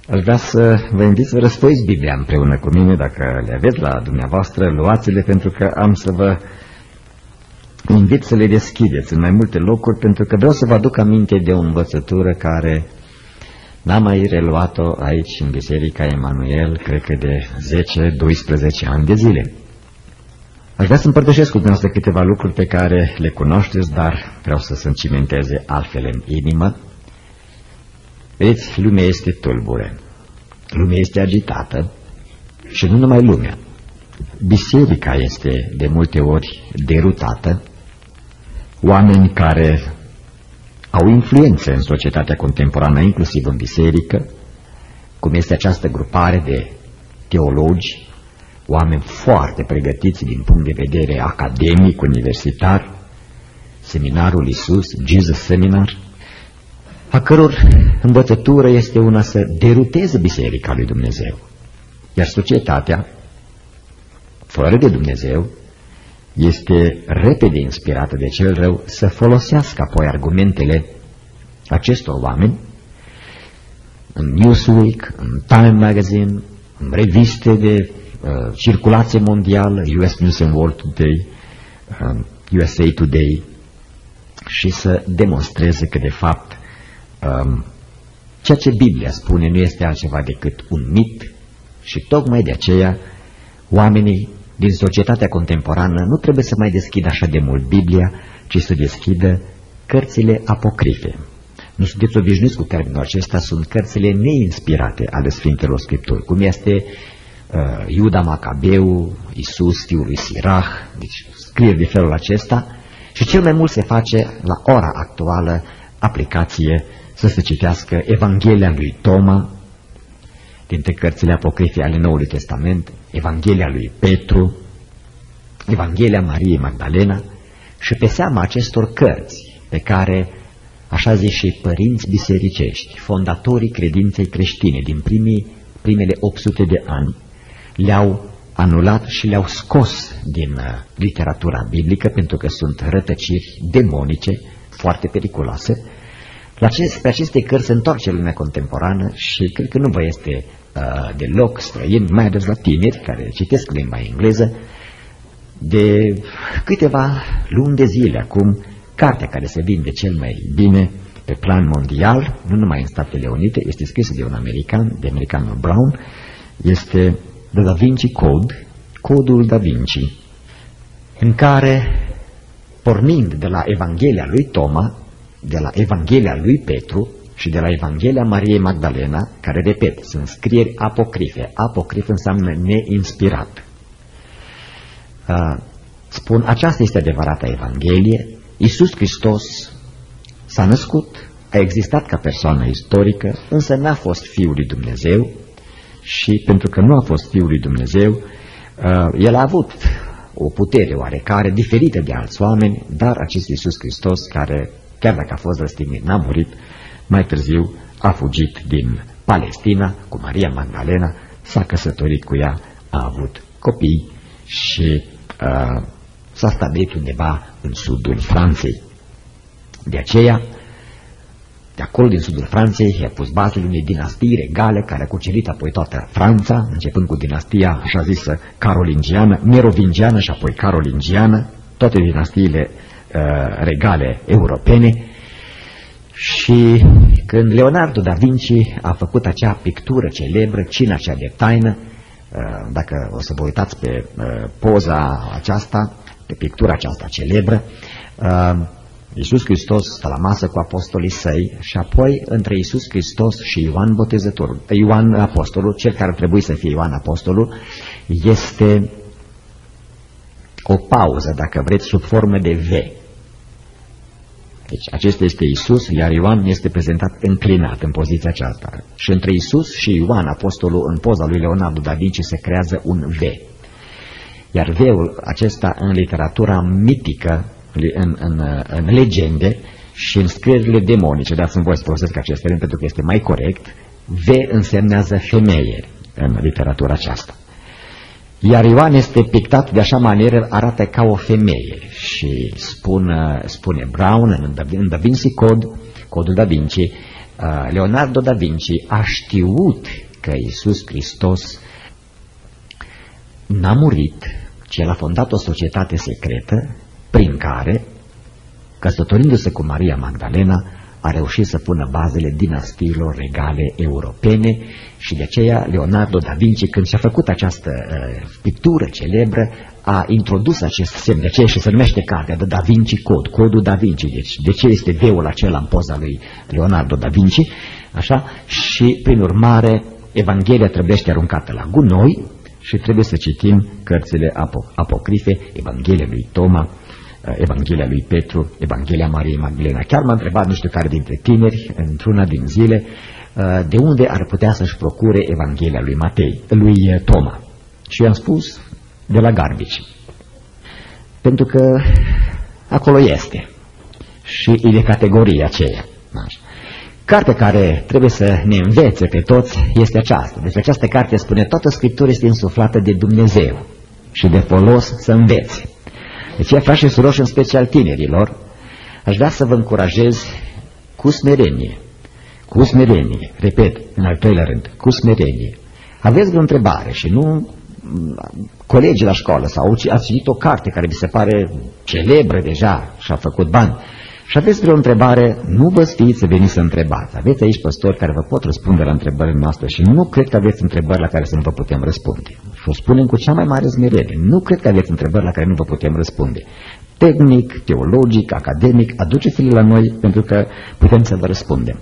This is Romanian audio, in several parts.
Aș vrea să vă invit să răsfoiți Biblia împreună cu mine, dacă le aveți la dumneavoastră, luați-le, pentru că am să vă invit să le deschideți în mai multe locuri, pentru că vreau să vă aduc aminte de o învățătură care n-am mai reluat-o aici în Biserica Emanuel, cred că de 10-12 ani de zile. Aș vrea să împărtășesc cu dumneavoastră câteva lucruri pe care le cunoașteți, dar vreau să se cimenteze altfel în inimă. Vedeți, lumea este tulbure, lumea este agitată și nu numai lumea. Biserica este de multe ori derutată, oameni care au influențe în societatea contemporană, inclusiv în biserică, cum este această grupare de teologi, oameni foarte pregătiți din punct de vedere academic, universitar, Seminarul Iisus, Jesus Seminar, a căror învățătură este una să deruteze Biserica lui Dumnezeu. Iar societatea, fără de Dumnezeu, este repede inspirată de cel rău să folosească apoi argumentele acestor oameni în Newsweek, în Time Magazine, în reviste de circulație mondială, US News and World Today, USA Today, și să demonstreze că de fapt ceea ce Biblia spune nu este altceva decât un mit și tocmai de aceea oamenii din societatea contemporană nu trebuie să mai deschidă așa de mult Biblia, ci să deschidă cărțile apocrife. Nu sunteți obișnuiți cu termenul acesta, sunt cărțile neinspirate ale Sfintelor Scripturi, cum este Iuda Macabeu, Iisus, fiul lui Sirach, deci scrieri de felul acesta, și cel mai mult se face la ora actuală aplicație să se citească Evanghelia lui Toma, dintre cărțile apocrife ale Noului Testament, Evanghelia lui Petru, Evanghelia Mariei Magdalena, și pe seama acestor cărți pe care, așa zic și părinți bisericești, fondatorii credinței creștine din primele 800 de ani, le-au anulat și le-au scos din literatura biblică, pentru că sunt rătăciri demonice foarte periculoase. Pe aceste cărți se întoarce lumea contemporană și cred că nu vă este deloc străin, mai ales la tineri care citesc limba engleză. De câteva luni de zile acum, cartea care se vinde cel mai bine pe plan mondial, nu numai în Statele Unite, este scrisă de un american, de americanul Brown, este The Da Vinci Code, Codul Da Vinci, în care, pornind de la Evanghelia lui Toma, de la Evanghelia lui Petru și de la Evanghelia Mariei Magdalena, care, repet, sunt scrieri apocrife. Apocrif înseamnă neinspirat. Spun, aceasta este adevărata Evanghelie. Iisus Hristos s-a născut, a existat ca persoană istorică, însă n-a fost Fiul lui Dumnezeu și pentru că nu a fost Fiul lui Dumnezeu, el a avut o putere oarecare, diferită de alți oameni, dar acest Iisus Hristos, care, chiar dacă a fost răstignit, n-a murit, mai târziu a fugit din Palestina cu Maria Magdalena, s-a căsătorit cu ea, a avut copii și s-a stabilit undeva în sudul Franței. De aceea, de acolo, din sudul Franței, i-a pus bazele unei dinastii regale care a cucerit apoi toată Franța, începând cu dinastia, așa zisă, carolingiană, merovingiană și apoi carolingiană, toate dinastiile regale europene. Și când Leonardo da Vinci a făcut acea pictură celebră, Cina cea de taină, dacă o să vă uitați pe poza aceasta, pe pictura aceasta celebră, Iisus Hristos stă la masă cu apostolii săi și apoi între Iisus Hristos și Ioan Botezătorul, Ioan Apostolul, cel care ar trebui să fie Ioan Apostolul, este o pauză, dacă vreți, sub formă de V. Deci acesta este Iisus, iar Ioan este prezentat înclinat în poziția aceasta. Și între Iisus și Ioan Apostolul, în poza lui Leonardo da Vinci, se creează un V. Iar V-ul acesta în literatura mitică, în legende și în scrierile demonice, dați-mi voi să folosesc acest termen pentru că este mai corect, V însemnează femeie în literatura aceasta. Iar Ioan este pictat de așa manieră, arată ca o femeie și spune Brown în Da Vinci Code, Codul Da Vinci, Leonardo da Vinci a știut că Iisus Hristos n-a murit, ci el a fondat o societate secretă prin care, căsătorindu-se cu Maria Magdalena, a reușit să pună bazele dinastiilor regale europene și de aceea Leonardo da Vinci, când și-a făcut această pictură celebră, a introdus acest semn, de aceea și se numește cartea de Da Vinci Code, Codul Da Vinci, deci de ce este deul acela în poza lui Leonardo da Vinci, așa, și prin urmare Evanghelia trebuie aruncată la gunoi și trebuie să citim cărțile apocrife, Evanghelia lui Toma, Evanghelia lui Petru, Evanghelia Mariei Magdalena. Chiar m-a întrebat nu știu care dintre tineri, într-una din zile, de unde ar putea să-și procure Evanghelia lui Toma. Și i-am spus, de la Garbici. Pentru că acolo este. Și e de categoria aceea. Cartea care trebuie să ne învețe pe toți este aceasta. Deci această carte spune, toată Scriptura este insuflată de Dumnezeu și de folos să învețe. Deci, frați și surori, în special tinerilor, aș vrea să vă încurajez cu smerenie, repet, în al treilea rând, cu smerenie. Aveți vreo întrebare și nu colegii la școală sau ați citit o carte care vi se pare celebră deja și a făcut bani și aveți vreo întrebare, nu vă sfiiți să veniți să întrebați. Aveți aici păstori care vă pot răspunde la întrebările noastre și nu cred că aveți întrebări la care să nu vă putem răspunde. Și o spunem cu cea mai mare smerenie. Nu cred că aveți întrebări la care nu vă putem răspunde. Tehnic, teologic, academic, aduceți-le la noi pentru că putem să vă răspundem.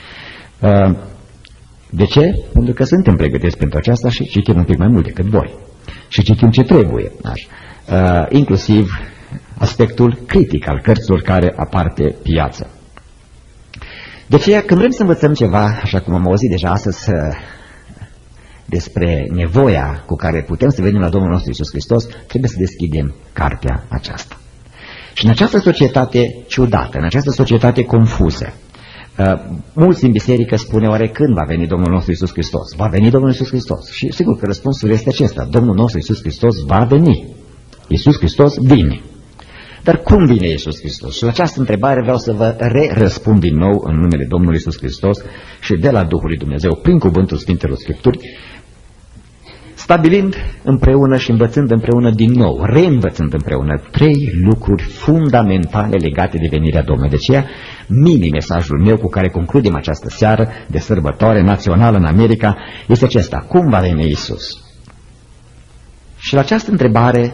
De ce? Pentru că suntem pregătiți pentru aceasta și citim un pic mai mult decât voi. Și citim ce trebuie. Inclusiv aspectul critic al cărților care apar pe piață. De aceea, când vrem să învățăm ceva, așa cum am auzit deja astăzi, despre nevoia cu care putem să venim la Domnul nostru Iisus Hristos, trebuie să deschidem cartea aceasta. Și în această societate ciudată, în această societate confuză, mulți din biserică spune, oare când va veni Domnul nostru Iisus Hristos? Va veni Domnul Iisus Hristos. Și sigur că răspunsul este acesta, Domnul nostru Iisus Hristos va veni. Iisus Hristos vine. Dar cum vine Iisus Hristos? Și la această întrebare vreau să vă răspund din nou în numele Domnului Iisus Hristos și de la Duhul lui Dumnezeu, prin cuvântul Sfintelor Scripturi, stabilind împreună și învățând împreună din nou, reînvățând împreună 3 lucruri fundamentale legate de venirea Domnului. De aceea, mini-mesajul meu cu care concludem această seară de sărbătoare națională în America este acesta. Cum va veni Iisus? Și la această întrebare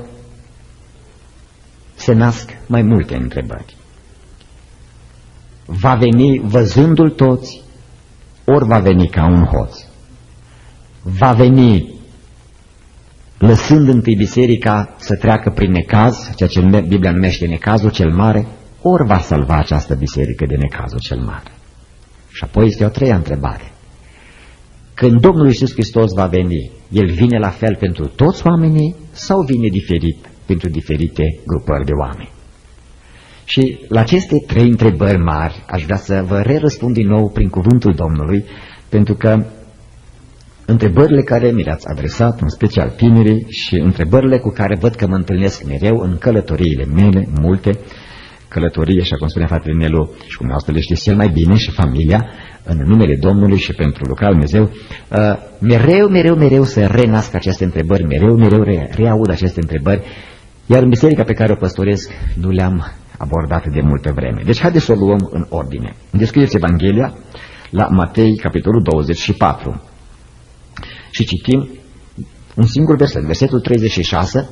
se nasc mai multe întrebări. Va veni văzându-l toți, ori va veni ca un hoț? Va veni lăsând întâi biserica să treacă prin necaz, ceea ce Biblia numește necazul cel mare, ori va salva această biserică de necazul cel mare? Și apoi este o 3-a întrebare. Când Domnul Iisus Hristos va veni, El vine la fel pentru toți oamenii sau vine diferit pentru diferite grupări de oameni? Și la aceste 3 întrebări mari aș vrea să vă răspund din nou prin cuvântul Domnului, pentru că întrebările care mi le-ați adresat, în special tinerii, și întrebările cu care văd că mă întâlnesc mereu în călătoriile mele, multe călătorii, așa cum spunea fratele Nelu, și cum dumneavoastră le știți cel mai bine, și familia, în numele Domnului și pentru lucrarea Dumnezeu, mereu să renasc aceste întrebări, mereu reaud aceste întrebări, iar în biserica pe care o păstoresc nu le-am abordat de multă vreme. Deci haideți să o luăm în ordine. Deschideți Evanghelia la Matei, capitolul 24. Și citim un singur verset, versetul 36,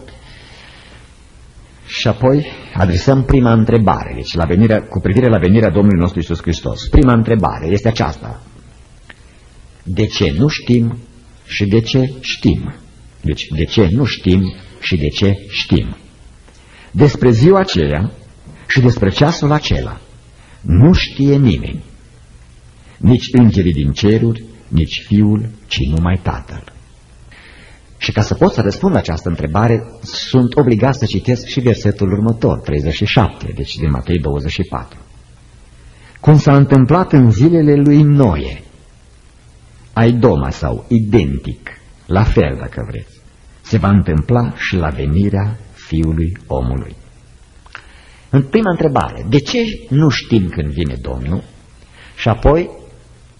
și apoi adresăm prima întrebare, deci cu privire la venirea Domnului nostru Iisus Hristos. Prima întrebare este aceasta. De ce nu știm și de ce știm? Deci, de ce nu știm și de ce știm? Despre ziua aceea și despre ceasul acela nu știe nimeni, nici îngerii din ceruri, nici Fiul, ci numai Tatăl. Și ca să pot să răspund la această întrebare, sunt obligat să citesc și versetul următor, 37, deci din Matei 24. Cum s-a întâmplat în zilele lui Noe, aidoma sau identic, la fel dacă vreți, se va întâmpla și la venirea Fiului Omului. În prima întrebare, de ce nu știm când vine Domnul? Și apoi,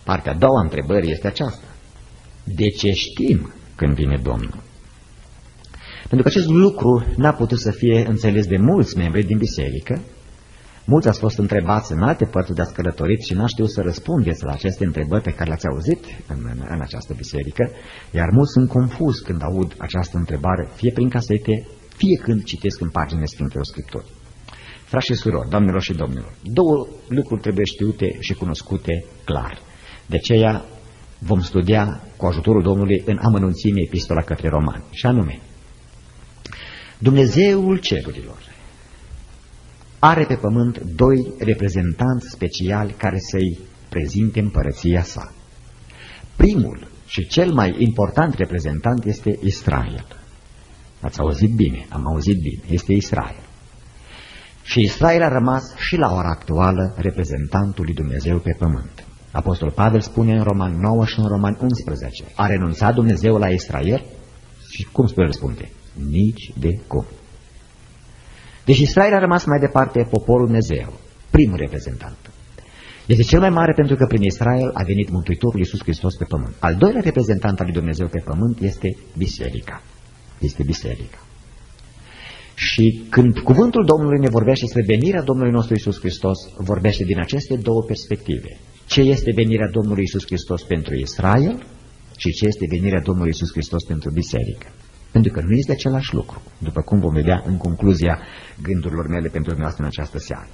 Partea a doua întrebării este aceasta. De ce știm când vine Domnul? Pentru că acest lucru n-a putut să fie înțeles de mulți membri din biserică. Mulți ați fost întrebați în alte părți unde ați călătorit și n-ați știut să răspundeți la aceste întrebări pe care le-ați auzit în această biserică, iar mulți sunt confuzi când aud această întrebare, fie prin casete, fie când citesc în paginile Sfintelor Scripturi. Frați și surori, doamnelor și domnilor, două lucruri trebuie știute și cunoscute clar. De aceea vom studia cu ajutorul Domnului în amănunțime epistola către Romani, și anume, Dumnezeul cerurilor are pe pământ doi reprezentanți speciali care să-i prezinte împărăția sa. Primul și cel mai important reprezentant este Israel. Ați auzit bine, am auzit bine, este Israel. Și Israel a rămas și la ora actuală reprezentantul lui Dumnezeu pe pământ. Apostol Pavel spune în Romani 9 și în Romani 11, a renunțat Dumnezeu la Israel? Și cum spune răspunde? Nici de cum. Deci Israel a rămas mai departe poporul Dumnezeu, primul reprezentant. Este cel mai mare pentru că prin Israel a venit Mântuitorul Iisus Hristos pe pământ. Al doilea reprezentant al lui Dumnezeu pe pământ este biserica. Este biserica. Și când cuvântul Domnului ne vorbește despre venirea Domnului nostru Iisus Hristos, vorbește din aceste două perspective. Ce este venirea Domnului Iisus Hristos pentru Israel și ce este venirea Domnului Iisus Hristos pentru biserică. Pentru că nu este același lucru, după cum vom vedea în concluzia gândurilor mele pentru dumneavoastră în această seară.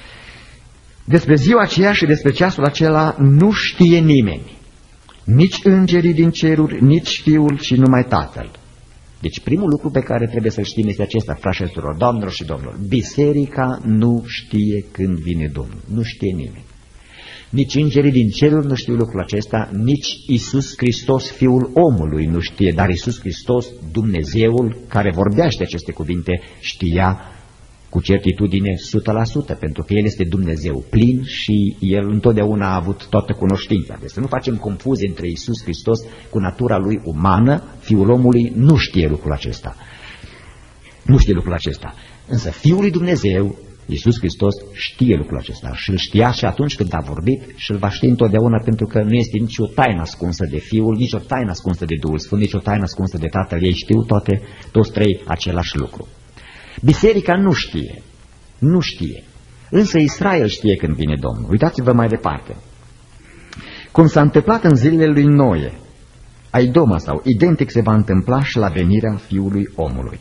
Despre ziua aceea și despre ceasul acela nu știe nimeni, nici îngerii din ceruri, nici Fiul și numai Tatăl. Deci primul lucru pe care trebuie să-l știm este acesta, frați și surori, doamnelor și domnilor. Biserica nu știe când vine Domnul, nu știe nimeni. Nici îngerii din ceruri nu știu lucrul acesta, nici Iisus Hristos, Fiul omului, nu știe, dar Iisus Hristos, Dumnezeul, care vorbește aceste cuvinte, știa cu certitudine 100%, pentru că El este Dumnezeu plin și El întotdeauna a avut toată cunoștința. Deci să nu facem confuzie între Iisus Hristos cu natura Lui umană, Fiul omului nu știe lucrul acesta. Nu știe lucrul acesta. Însă Fiul lui Dumnezeu, Iisus Hristos, știe lucrul acesta și îl știa și atunci când a vorbit și îl va ști întotdeauna, pentru că nu este nicio taină ascunsă de Fiul, nici o taină ascunsă de Duhul Sfânt, nici o taină ascunsă de Tatăl. Ei știu toți trei același lucru. Biserica nu știe, nu știe, însă Israel știe când vine Domnul. Uitați-vă mai departe. Cum s-a întâmplat în zilele lui Noe, Aidoma sau identic se va întâmpla și la venirea Fiului omului.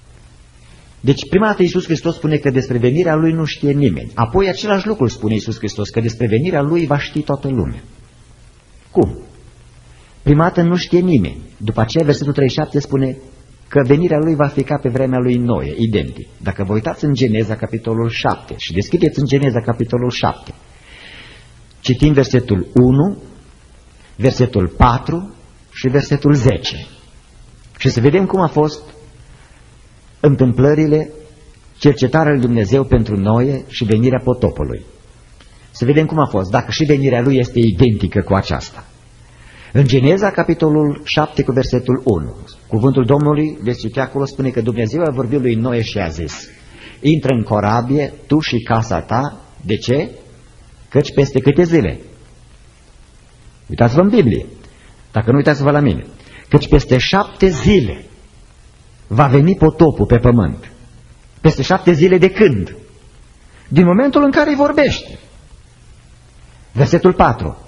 Deci prima dată Iisus Hristos spune că despre venirea Lui nu știe nimeni. Apoi același lucru spune Iisus Hristos, că despre venirea Lui va ști toată lumea. Cum? Prima dată nu știe nimeni. După aceea versetul 37 spune că venirea Lui va fi ca pe vremea lui Noe, identic. Dacă vă uitați în Geneza capitolul 7 și deschideți în Geneza capitolul 7, citim versetul 1, versetul 4 și versetul 10 și să vedem cum a fost întâmplările, cercetarea lui Dumnezeu pentru Noe și venirea potopului. Să vedem cum a fost, dacă și venirea lui este identică cu aceasta. În Geneza, capitolul 7, cu versetul 1, cuvântul Domnului, veți citi acolo, spune că Dumnezeu a vorbit lui Noe și a zis: intră în corabie, tu și casa ta. De ce? Căci peste câte zile? Uitați-vă în Biblie, dacă nu uitați-vă la mine. Căci peste 7 zile va veni potopul pe pământ. Peste 7 zile de când? Din momentul în care îi vorbește. Versetul 4.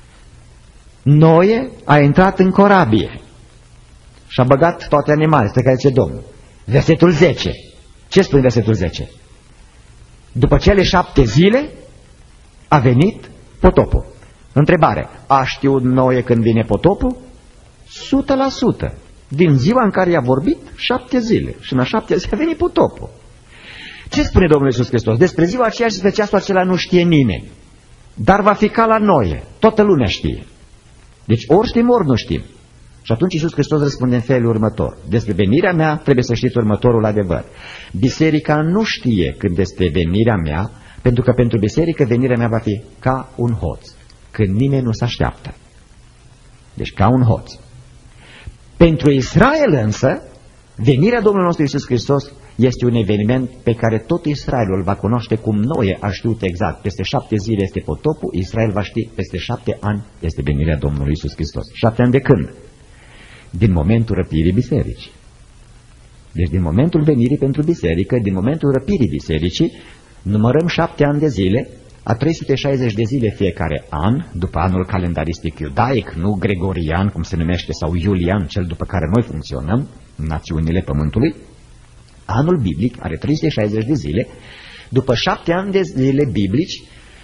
Noe a intrat în corabie și a băgat toate animalele, pe care zice Domnul. Versetul 10. Ce spune versetul 10? După cele 7 zile a venit potopul. Întrebare: a știut Noe când vine potopul? 100%. Din ziua în care i-a vorbit, 7 zile. Și în a 7 zile a venit potopul. Ce spune Domnul Iisus Hristos? Despre ziua aceea și despre ceasul acela nu știe nimeni. Dar va fi ca la Noe. Toată lumea știe. Deci ori știm, ori nu știm. Și atunci Iisus Hristos răspunde în felul următor: despre venirea mea trebuie să știți următorul adevăr. Biserica nu știe când este venirea mea, pentru că pentru biserică venirea mea va fi ca un hoț, când nimeni nu se așteaptă. Deci ca un hoț. Pentru Israel însă, Venirea Domnului nostru Iisus Hristos este un eveniment pe care tot Israelul va cunoaște cum Noe a știut exact. Peste 7 zile este potopul, Israel va ști peste 7 ani este venirea Domnului Iisus Hristos. 7 ani de când? Din momentul răpirii bisericii. Deci din momentul venirii pentru biserică, din momentul răpirii bisericii, numărăm 7 ani de zile, a 360 de zile fiecare an, după anul calendaristic iudaic, nu gregorian, cum se numește, sau iulian, cel după care noi funcționăm, națiunile pământului. Anul biblic are 360 de zile. După 7 ani de zile biblici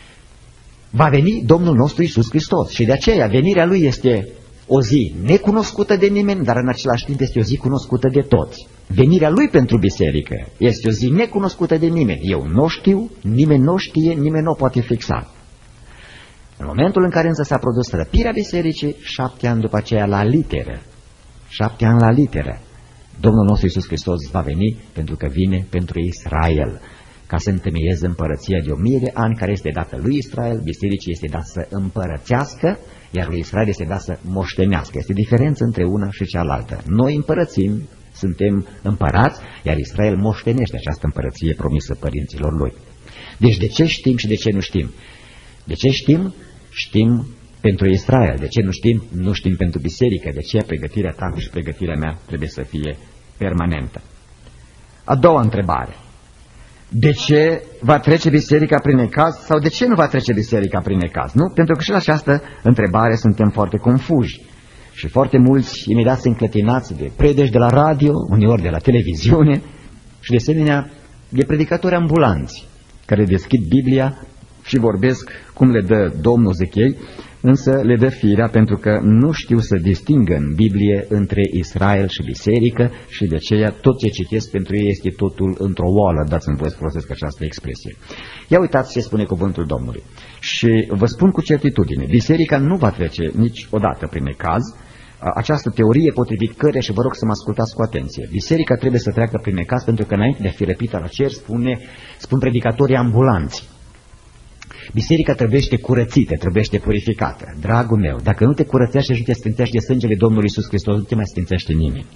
va veni Domnul nostru Iisus Hristos. Și de aceea venirea Lui este o zi necunoscută de nimeni, dar în același timp este o zi cunoscută de toți. Venirea Lui pentru biserică este o zi necunoscută de nimeni. Eu nu știu, nimeni nu știe, nimeni nu o poate fixa. În momentul în care însă s-a produs răpirea bisericii, 7 ani după aceea la literă, 7 ani la literă, Domnul nostru Iisus Hristos va veni pentru că vine pentru Israel, ca să întemeieze împărăția de 1000 de ani care este dată lui Israel, bisericii este dat să împărățească, iar lui Israel este dat să moștenească. Este diferență între una și cealaltă. Noi împărățim, suntem împărați, iar Israel moștenește această împărăție promisă părinților lui. Deci de ce știm și de ce nu știm? De ce știm? Știm pentru Israel. De ce nu știm? Nu știm pentru biserică. De ce pregătirea ta și pregătirea mea trebuie să fie permanentă? A doua întrebare. De ce va trece biserica prin necaz sau de ce nu va trece biserica prin necaz? Nu? Pentru că și la această întrebare suntem foarte confuși. Și foarte mulți imediat se înclătinați de predeci de la radio, uneori de la televiziune și de asemenea de predicatori ambulanți care deschid Biblia și vorbesc cum le dă Domnul, zic ei, însă le dă firea pentru că nu știu să distingă în Biblie între Israel și biserică și de aceea tot ce citesc pentru ei este totul într-o oală, dați-mi voi să folosesc această expresie. Ia uitați ce spune cuvântul Domnului. Și vă spun cu certitudine, biserica nu va trece niciodată prin necaz. Această teorie potrivit căreia, și vă rog să mă ascultați cu atenție, biserica trebuie să treacă prin necaz pentru că înainte de a fi răpită la cer, spun predicatorii ambulanți, biserica trebuiește curățită, trebuiește purificată. Dragul meu, dacă nu te curățește și te sfințește sângele Domnului Iisus Hristos, nu te mai sfințește nimeni.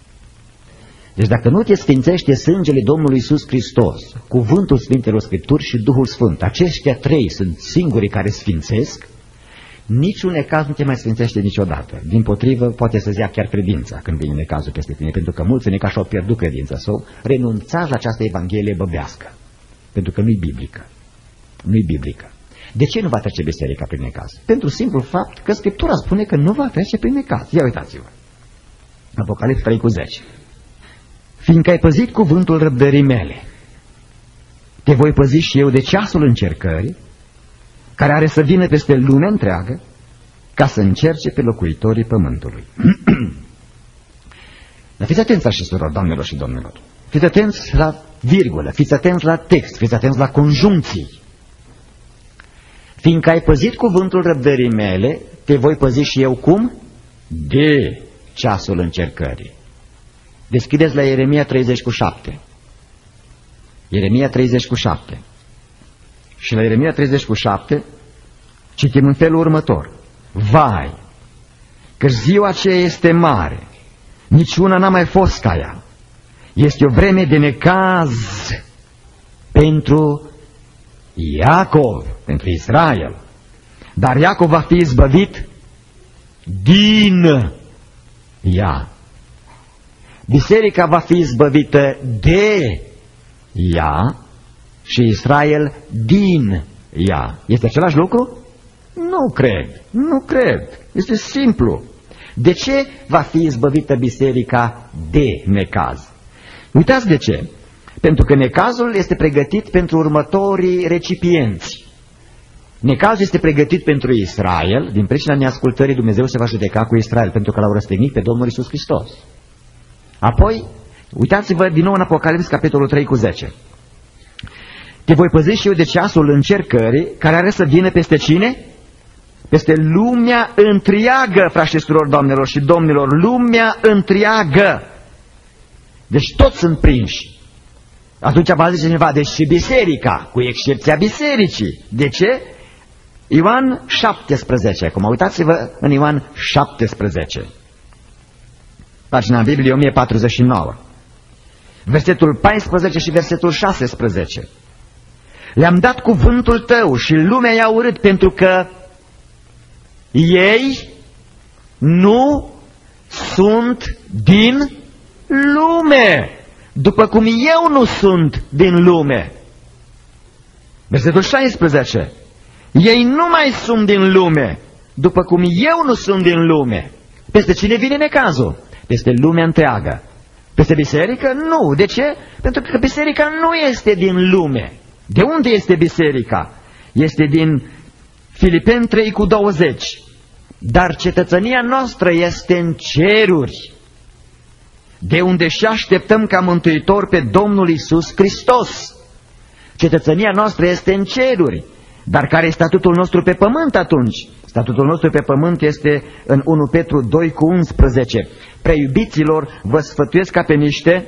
Deci dacă nu te sfințește sângele Domnului Iisus Hristos, cuvântul Sfintelor Scripturi și Duhul Sfânt, aceștia trei sunt singurii care sfințesc, niciun necaz nu te mai sfințește niciodată. Dimpotrivă, poate să-ți ia chiar credința când vine necazul peste tine, pentru că mulți necaz și-au pierdut credința sau renunțați la această evanghelie băbească, pentru că nu-i biblică. Nu-i biblică. De ce nu va trece biserica prin necaz? Pentru simplu fapt că Scriptura spune că nu va trece prin necaz. Ia uitați-vă. Apocalipsa 3:10. Fiindcă ai păzit cuvântul răbdării mele, te voi păzi și eu de ceasul încercării, care are să vină peste lumea întreagă, ca să încerce pe locuitorii pământului. Dar fiți atenți, așa, surori, doamnelor și domnilor. Fiți atenți la virgulă, fiți atenți la text, fiți atenți la conjuncții. Fiindcă ai păzit cuvântul răbdării mele, te voi păzi și eu cum? De ceasul încercării. Deschideți la Ieremia 30:7. Ieremia 30:7. Și la Ieremia 30:7 citim în felul următor. Vai, că ziua aceea este mare, niciuna n-a mai fost ca ea. Este o vreme de necaz pentru Iacov, pentru Israel. Dar Iacov va fi izbăvit din ea. Biserica va fi izbăvită de ea și Israel din ea. Este același lucru? Nu cred, nu cred. Este simplu. De ce va fi izbăvită biserica de necaz? Uitați de ce. Pentru că necazul este pregătit pentru următorii recipienți. Necazul este pregătit pentru Israel, din pricina neascultării Dumnezeu se va judeca cu Israel, pentru că l-au răstignit pe Domnul Iisus Hristos. Apoi, uitați-vă din nou în Apocalips, capitolul 3:10. Te voi păzi și eu de ceasul încercării, care are să vină peste cine? Peste lumea întreagă, frați și surori, doamnelor și domnilor, lumea întreagă. Deci toți sunt prinși. Atunci va zice cineva, deci și biserica, cu excepția bisericii. De ce? Ioan 17, acum uitați-vă în Ioan 17. Pagina Bibliei 1049. versetul 14 și versetul 16. Le-am dat cuvântul tău și lumea i-a urât pentru că ei nu sunt din lume, după cum eu nu sunt din lume. Versetul 16. Ei nu mai sunt din lume, după cum eu nu sunt din lume. Peste cine vine necazul? Peste lumea întreagă. Peste biserică? Nu. De ce? Pentru că biserica nu este din lume. De unde este biserica? Este din Filipeni 3:20. Dar cetățenia noastră este în ceruri, de unde și așteptăm ca mântuitor pe Domnul Iisus Hristos. Cetățenia noastră este în ceruri. Dar care e statutul nostru pe pământ atunci? Statutul nostru pe pământ este în 1 Petru 2:11. Preiubiților, vă sfătuiesc ca pe niște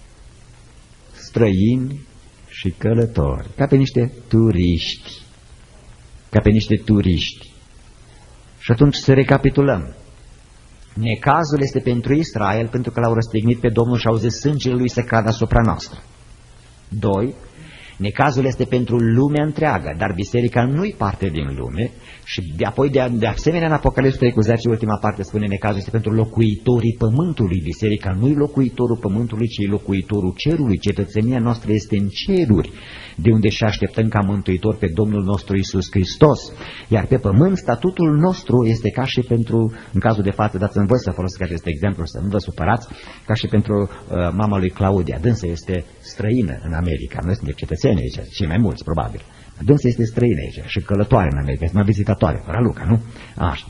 străini și călători, ca pe niște turiști. Ca pe niște turiști. Și atunci să recapitulăm. Necazul este pentru Israel, pentru că l-au răstignit pe Domnul și au zis sângele lui să cadă asupra noastră. 2. Necazul este pentru lumea întreagă, dar biserica nu-i parte din lume. Și apoi de asemenea în Apocalipsa 3:10, ultima parte spune necazul este pentru locuitorii pământului. Biserica nu-i locuitorul pământului, ci locuitorul cerului. Cetățenia noastră este în ceruri, de unde și așteptăm ca mântuitor pe Domnul nostru Iisus Hristos. Iar pe pământ statutul nostru este ca și pentru, în cazul de față, dați-mi voi să folosesc acest exemplu, să nu vă supărați, ca și pentru mama lui Claudia. Dânsa este străină în America, noi suntem cetățeni aici, cei mai mulți probabil. Dânsa este străină aici și călătoare în America, este mai vizitatoare, Raluca, nu? Așa.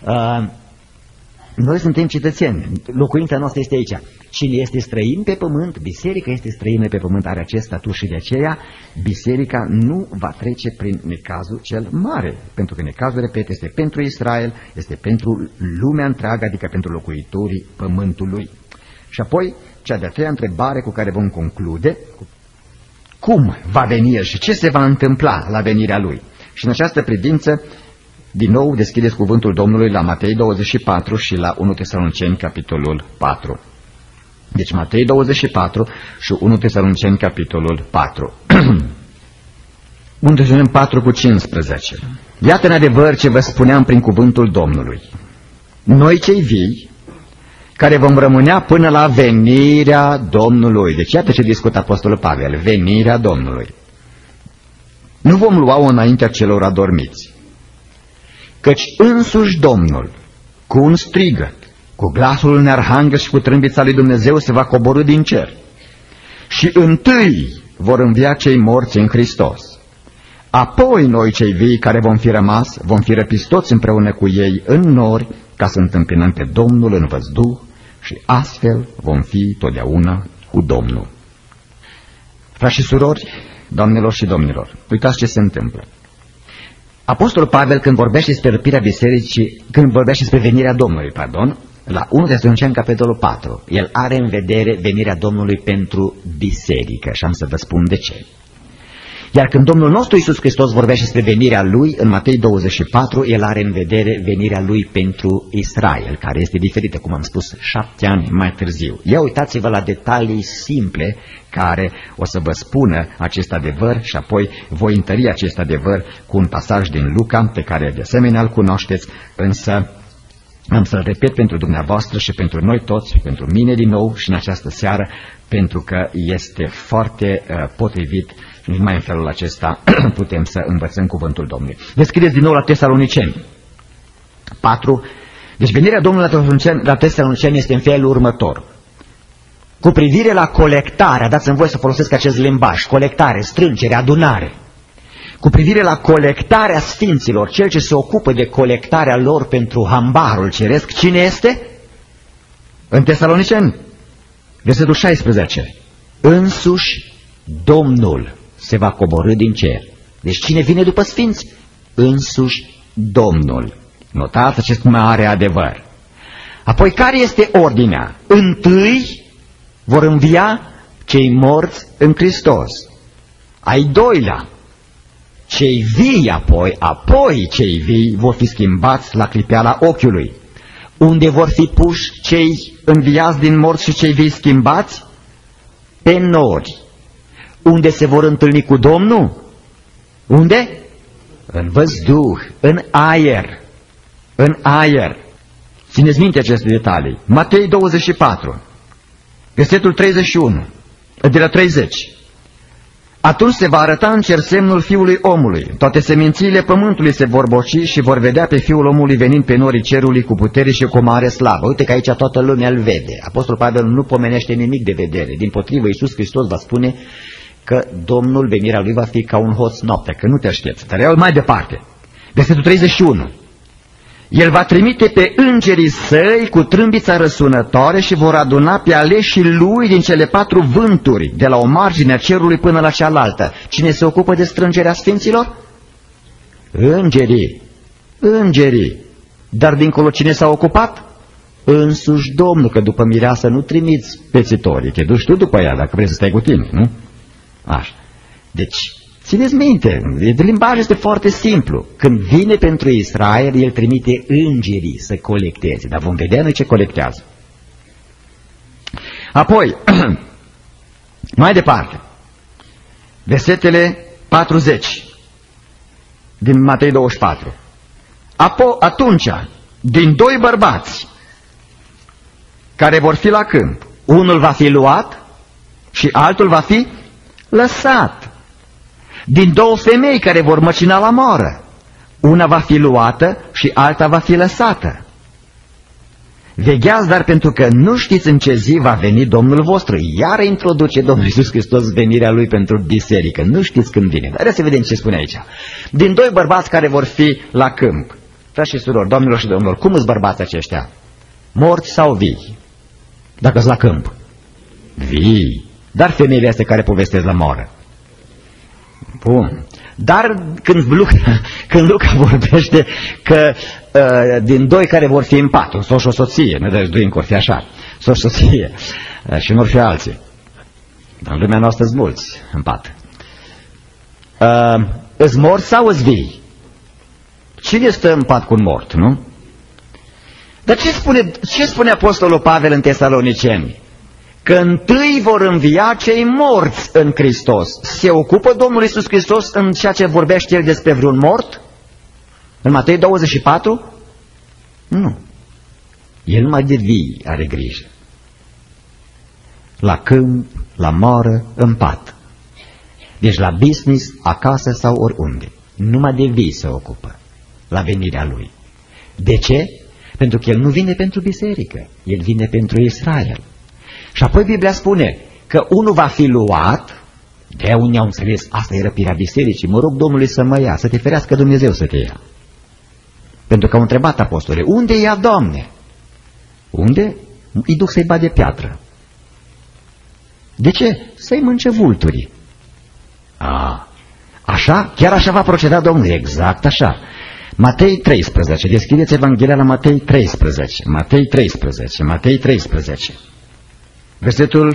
Noi suntem cetățeni, locuința noastră este aici. Cine este străin pe pământ, biserica este străină pe pământ, are acest statut și de aceea biserica nu va trece prin necazul cel mare. Pentru că necazul, repet, este pentru Israel, este pentru lumea întreagă, adică pentru locuitorii pământului. Și apoi, cea de-a treia întrebare cu care vom conclude: cum va veni El și ce se va întâmpla la venirea Lui? Și în această privință, din nou deschideți cuvântul Domnului la Matei 24 și la 1 Tesaloniceni, capitolul 4. Deci Matei 24 și 1 Tesaloniceni, capitolul 4. 1 Tesaloniceni 4:15. Iată în adevăr ce vă spuneam prin cuvântul Domnului. Noi cei vii, care vom rămânea până la venirea Domnului. Deci iată ce discută Apostolul Pavel, venirea Domnului. Nu vom lua-o înaintea celor adormiți, căci însuși Domnul, cu un strigăt, cu glasul unui arhanghel și cu trâmbița lui Dumnezeu, se va coborî din cer. Și întâi vor învia cei morți în Hristos. Apoi noi cei vii care vom fi rămas, vom fi răpiți toți împreună cu ei în nori, ca să întâmpinăm pe Domnul în văzduh și astfel vom fi totdeauna cu Domnul. Frați și surori, doamnelor și domnilor, uitați ce se întâmplă. Apostolul Pavel, când vorbește despre răpirea bisericii, când vorbește despre venirea Domnului, la 1 Tesaloniceni, capitolul 4, el are în vedere venirea Domnului pentru biserică și am să vă spun de ce. Iar când Domnul nostru Iisus Hristos vorbește despre venirea Lui, în Matei 24, el are în vedere venirea Lui pentru Israel, care este diferită, cum am spus, 7 ani mai târziu. Ia uitați-vă la detalii simple care o să vă spună acest adevăr și apoi voi întări acest adevăr cu un pasaj din Luca, pe care de asemenea îl cunoașteți, însă am să-l repet pentru dumneavoastră și pentru noi toți, pentru mine din nou și în această seară, pentru că este foarte potrivit. Numai în felul acesta putem să învățăm cuvântul Domnului. Deschideți din nou la Tesaloniceni 4. Deci venirea Domnului la Tesaloniceni este în felul următor. Cu privire la colectarea, dați-mi voi să folosesc acest limbaj, colectare, strângere, adunare. Cu privire la colectarea sfinților, cel ce se ocupă de colectarea lor pentru hambarul ceresc, cine este? În Tesaloniceni, versetul 16. Însuși Domnul se va coborî din cer. Deci cine vine după sfinți? Însuși Domnul. Notați acest mare adevăr. Apoi care este ordinea? Întâi vor învia cei morți în Hristos. Ai doilea, cei vii apoi cei vii vor fi schimbați la clipeala ochiului. Unde vor fi puși cei înviați din morți și cei vii schimbați? pe nori, unde se vor întâlni cu Domnul? Unde? În văzduh, în aer, în aer. Țineți minte aceste detalii. Matei 24, versetul 31, de la 30. Atunci se va arăta în cer semnul Fiului Omului. Toate semințiile pământului se vor boci și vor vedea pe Fiul Omului venind pe norii cerului cu putere și cu o mare slavă. Uite că aici toată lumea îl vede. Apostolul Pavel nu pomenește nimic de vedere. Dimpotrivă, Iisus Hristos va spune că Domnul, venirea Lui, va fi ca un hoț noaptea, că nu te aștepți. Dar iau mai departe. Versetul 31. El va trimite pe îngerii săi cu trâmbița răsunătoare și vor aduna pe aleșii lui din cele 4 vânturi, de la o margine a cerului până la cealaltă. Cine se ocupă de strângerea sfinților? Îngerii. Îngerii. Dar dincolo cine s-a ocupat? Însuși Domnul, că după mireasă nu trimiți pețitorii, te duci tu după ea, dacă vrei să stai cu tine, nu? Așa. Deci, țineți minte, limbajul este foarte simplu. Când vine pentru Israel, el trimite îngerii să colecteze, dar vom vedea noi ce colectează. Apoi, mai departe, versetele 40 din Matei 24. Atunci, din 2 bărbați care vor fi la câmp, unul va fi luat și altul va fi lăsat. Din 2 femei care vor măcina la moară, una va fi luată și alta va fi lăsată. Vegheați, dar pentru că nu știți în ce zi va veni Domnul vostru. Iar introduce Domnul Iisus Hristos venirea Lui pentru biserică. Nu știți când vine. Dar să vedem ce spune aici. Din 2 bărbați care vor fi la câmp. Frați și surori, doamnelor și domnilor, cum îți bărbați aceștia? Morți sau vii? Dacă sunt la câmp. Vii. Dar femeile astea care povestesc la moară. Bun. Dar când Luca vorbește că din 2 care vor fi în pat, un soț și o soție, nu deci 2 vor fi așa, soț și soție, și nu vor fi alții. Dar în lumea noastră sunt mulți în pat. Îți morți sau îți vii? Cine stă în pat cu un mort, nu? Dar ce spune Apostolul Pavel în Tesaloniceni? Că întâi vor învia cei morți în Hristos. Se ocupă Domnul Iisus Hristos în ceea ce vorbește El despre vreun mort? În Matei 24? Nu. El numai de vii are grijă. La câmp, la moară, în pat. Deci la business, acasă sau oriunde. Numai de vii se ocupă la venirea Lui. De ce? Pentru că El nu vine pentru biserică. El vine pentru Israel. Și apoi Biblia spune că unul va fi luat, de unii au înțeles, asta e răpirea bisericii, mă rog Domnului să mă ia, să te ferească Dumnezeu să te ia. Pentru că au întrebat apostolii, unde ia, Doamne? Unde? Îi duc să-i bage piatră. De ce? Să-i mânce vulturii. Așa? Chiar așa va proceda Domnul? Exact așa. Matei 13, deschideți Evanghelia la Matei 13, Matei 13, Matei 13. Versetul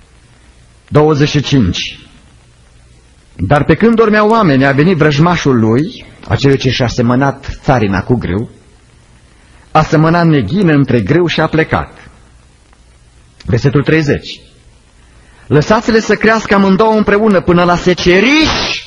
25. Dar pe când dormeau oamenii, a venit vrăjmașul lui, acel ce și-a semănat țarina cu grâu, a semănat neghină între grâu și a plecat. Versetul 30. Lăsați-le să crească amândouă împreună până la seceriș.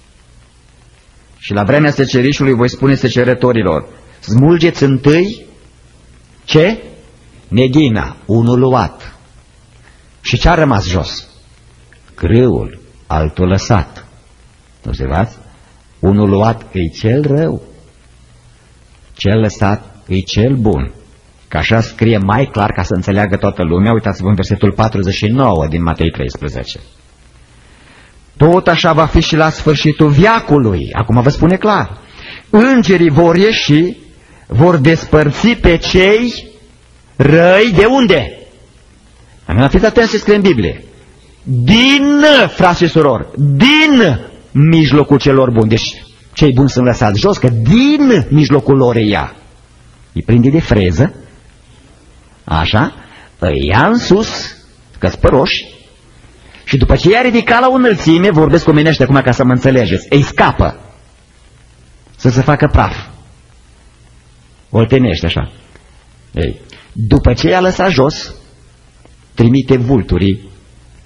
Și la vremea secerișului voi spune secerătorilor, smulgeți întâi ce? Neghina, unul luat. Și ce a rămas jos? Grâul, altul lăsat. Observați? Unul luat e cel rău, cel lăsat e cel bun. Că așa scrie mai clar ca să înțeleagă toată lumea. Uitați-vă în versetul 49 din Matei 13. Tot așa va fi și la sfârșitul veacului. Acum vă spune clar. Îngerii vor ieși, vor despărți pe cei răi de unde? Amin, fiți atenți ce scrie în Biblie. Din, frați și surori, din mijlocul celor buni. Deci cei buni sunt lăsați jos, că din mijlocul lor ia. Îi prinde de freză, așa, îi ia în sus, că-s păroși, și după ce i-a ridicat la o înălțime, vorbesc omenește acum ca să mă înțelegeți, îi scapă să se facă praf. Oltenește așa. Ei, după ce i-a lăsat jos, trimite vulturii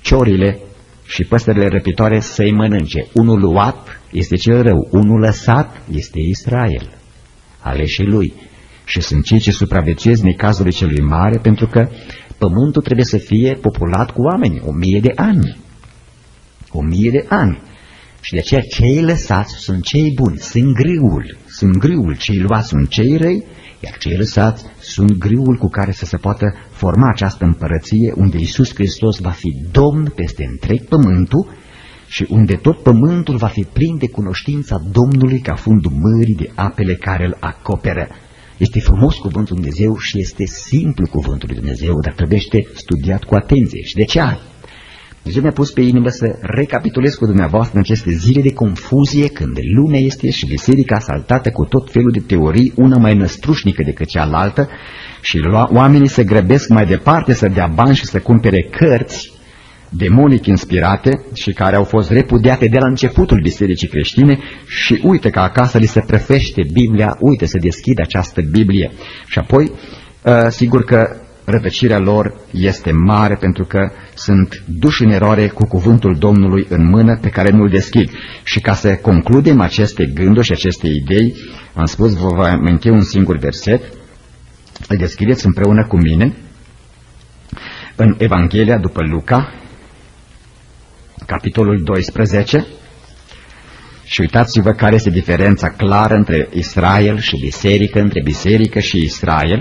ciorile și păsările răpitoare să-i mănânce. Unul luat este cel rău, unul lăsat este Israel, aleșii lui. Și sunt cei ce supraviețuiesc necazului celui mare, pentru că pământul trebuie să fie populat cu oameni, 1000 de ani. 1000 de ani. Și de aceea cei lăsați sunt cei buni, sunt grâul, cei luați sunt cei răi, iar cei lăsați sunt grâul cu care să se poată forma această împărăție, unde Iisus Hristos va fi Domn peste întreg pământul și unde tot pământul va fi plin de cunoștința Domnului ca fundul mării de apele care îl acoperă. Este frumos cuvântul Dumnezeu și este simplu cuvântul lui Dumnezeu, dar trebuie studiat cu atenție. Și de ce? Dumnezeu mi-a pus pe inimă să recapitulez cu dumneavoastră în aceste zile de confuzie, când lumea este și biserica asaltată cu tot felul de teorii, una mai năstrușnică decât cealaltă, și oamenii se grăbesc mai departe să dea bani și să cumpere cărți demonic inspirate și care au fost repudiate de la începutul bisericii creștine și uite că acasă li se prefește Biblia, uite să deschide această Biblie. Și apoi, sigur că rătăcirea lor este mare pentru că sunt duși în eroare cu cuvântul Domnului în mână pe care nu-l deschid. Și ca să concludem aceste gânduri și aceste idei, am spus, vă voi aminti un singur verset, îl deschideți împreună cu mine în Evanghelia după Luca, capitolul 12, și uitați-vă care este diferența clară între Israel și biserică, între biserică și Israel.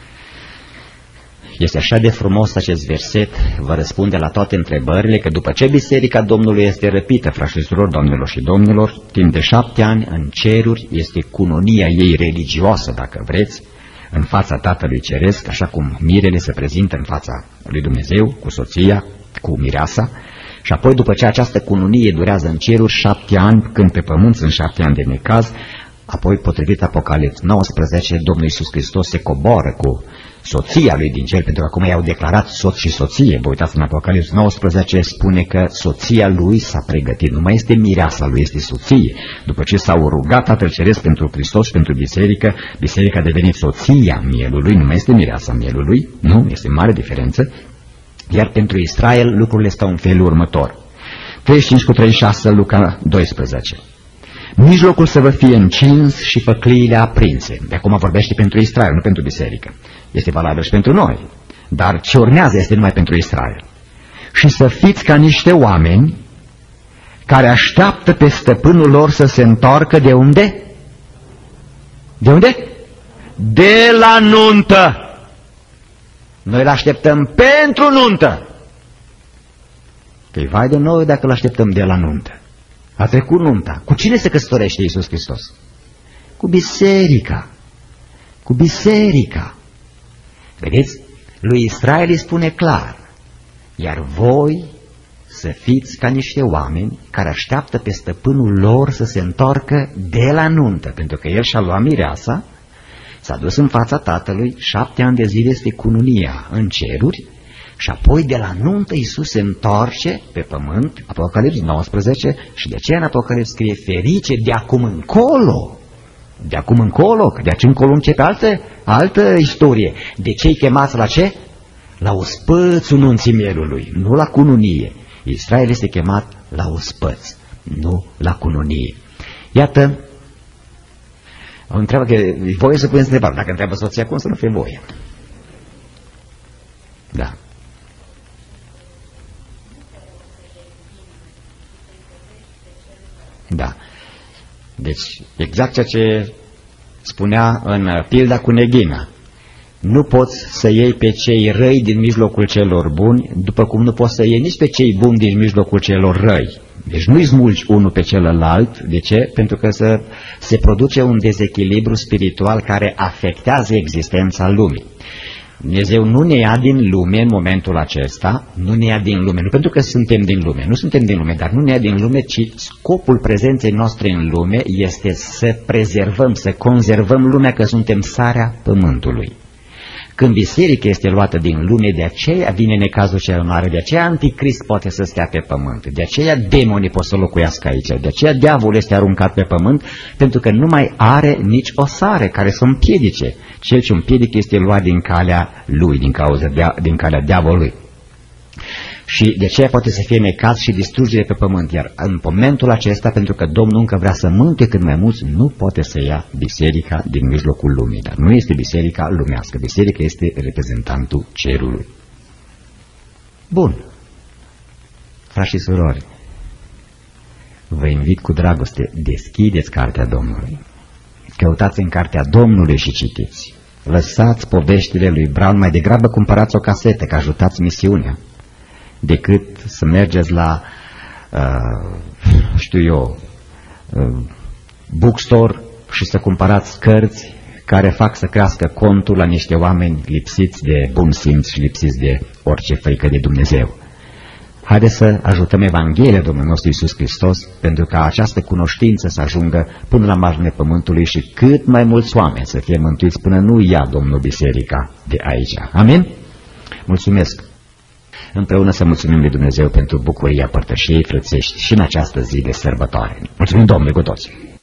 Este așa de frumos acest verset, vă răspunde la toate întrebările, că după ce biserica Domnului este răpită, frați și surori, doamnelor și domnilor, timp de 7 ani în ceruri este cununia ei religioasă, dacă vreți, în fața Tatălui Ceresc, așa cum mirele se prezintă în fața lui Dumnezeu, cu soția, cu mireasa, și apoi după ce această cununie durează în ceruri 7 ani, când pe pământ sunt 7 ani de necaz, apoi, potrivit Apocalips 19, Domnul Iisus Hristos se coboară cu soția lui din cer, pentru că acum i-au declarat soț și soție. Vă uitați în Apocalips 19, spune că soția lui s-a pregătit, nu mai este mireasa lui, este soție. După ce s-au rugat Tatăl Ceresc pentru Hristos și pentru biserică, biserica a devenit soția mielului, nu mai este mireasa mielului, nu, este mare diferență. Iar pentru Israel lucrurile stau în felul următor. 35:36, Luca 12. Mijlocul să vă fie încins și făcliile aprinse. De acum vorbește pentru Israel, nu pentru biserică. Este valabil și pentru noi. Dar ce urmează este numai pentru Israel. Și să fiți ca niște oameni care așteaptă pe stăpânul lor să se întoarcă de unde? De unde? De la nuntă. Noi îl așteptăm pentru nuntă. Păi vai de noi dacă îl așteptăm de la nuntă. A trecut nunta. Cu cine se căsătorește Iisus Hristos? Cu biserica. Cu biserica. Vedeți? Lui Israel îi spune clar. Iar voi să fiți ca niște oameni care așteaptă pe stăpânul lor să se întoarcă de la nuntă. Pentru că el și-a luat mireasa, s-a dus în fața Tatălui, 7 ani de zile este cununia în ceruri, și apoi de la nuntă Iisus se întoarce pe pământ, Apocalips 19, și de aceea în Apocalips scrie ferice de acum încolo. De acum încolo, că de aici încolo începe altă istorie. De ce-i chemați la ce? La ospățul nunții mielului, nu la cununie. Israel este chemat la ospăț, nu la cununie. Iată, o întreabă că e voie să puneți întrebare. Dacă întreabă soția, cum să nu fie voie? Da. Da. Deci, exact ceea ce spunea în pilda cu neghina. Nu poți să iei pe cei răi din mijlocul celor buni, după cum nu poți să iei nici pe cei buni din mijlocul celor răi. Deci nu-i smulgi unul pe celălalt. De ce? Pentru că se produce un dezechilibru spiritual care afectează existența lumii. Dumnezeu nu ne ia din lume în momentul acesta, nu ne ia din lume, nu pentru că suntem din lume, nu suntem din lume, dar nu ne ia din lume, ci scopul prezenței noastre în lume este să prezervăm, să conservăm lumea, că suntem sarea pământului. Când biserica este luată din lume, de aceea vine necazul cel mare, de aceea anticrist poate să stea pe pământ, de aceea demonii pot să locuiască aici, de aceea diavolul este aruncat pe pământ, pentru că nu mai are nici o sare care să împiedice. Cel ce împiedică este luat din calea lui, din calea diavolului. Și de aceea poate să fie necaz și distrugere pe pământ. Iar în momentul acesta, pentru că Domnul încă vrea să mânte cât mai mulți, nu poate să ia biserica din mijlocul lumii. Dar nu este biserica lumească. Biserica este reprezentantul cerului. Bun. Frați și surori, vă invit cu dragoste, deschideți cartea Domnului. Căutați în cartea Domnului și citiți. Lăsați poveștile lui Brown, mai degrabă cumpărați o casetă, că ajutați misiunea, decât să mergeți la, bookstore și să cumpărați cărți care fac să crească contul la niște oameni lipsiți de bun simț și lipsiți de orice frică de Dumnezeu. Haideți să ajutăm Evanghelia Domnului nostru Iisus Hristos pentru ca această cunoștință să ajungă până la marginea pământului și cât mai mulți oameni să fie mântuiți până nu ia Domnul biserica de aici. Amin? Mulțumesc! Împreună să mulțumim lui Dumnezeu pentru bucuria părtășiei frățești și în această zi de sărbătoare. Mulțumim Domnului cu toții!